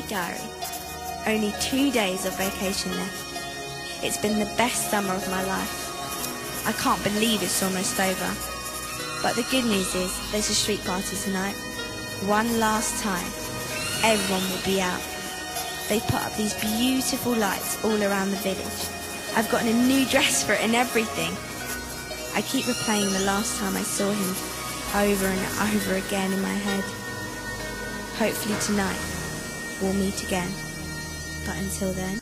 my diary. Only 2 days of vacation left. It's been the best summer of my life. I can't believe it's almost over. But the good news is there's a street party tonight. One last time. Everyone will be out. They put up these beautiful lights all around the village. I've gotten a new dress for it and everything. I keep replaying the last time I saw him over and over again in my head. Hopefully tonight we'll meet again. But until then...